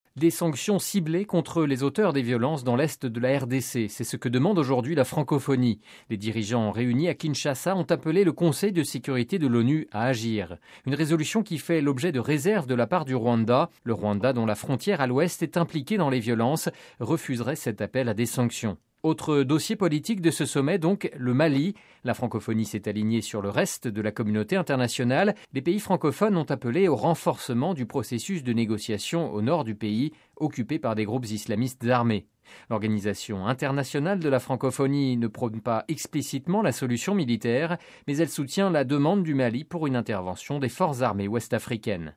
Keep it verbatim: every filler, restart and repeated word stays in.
Des sanctions ciblées contre les auteurs des violences dans l'est de la R D C. C'est ce que demande aujourd'hui la francophonie. Les dirigeants réunis à Kinshasa ont appelé le Conseil de sécurité de l'ONU à agir. Une résolution qui fait l'objet de réserves de la part du Rwanda. Le Rwanda, dont la frontière à l'ouest est impliquée dans les violences, refuserait cet appel à des sanctions. Autre dossier politique de ce sommet, donc, le Mali. La francophonie s'est alignée sur le reste de la communauté internationale. Les pays francophones ont appelé au renforcement du processus de négociation au nord du pays, occupé par des groupes islamistes armés. L'Organisation internationale de la francophonie ne prône pas explicitement la solution militaire, mais elle soutient la demande du Mali pour une intervention des forces armées ouest-africaines.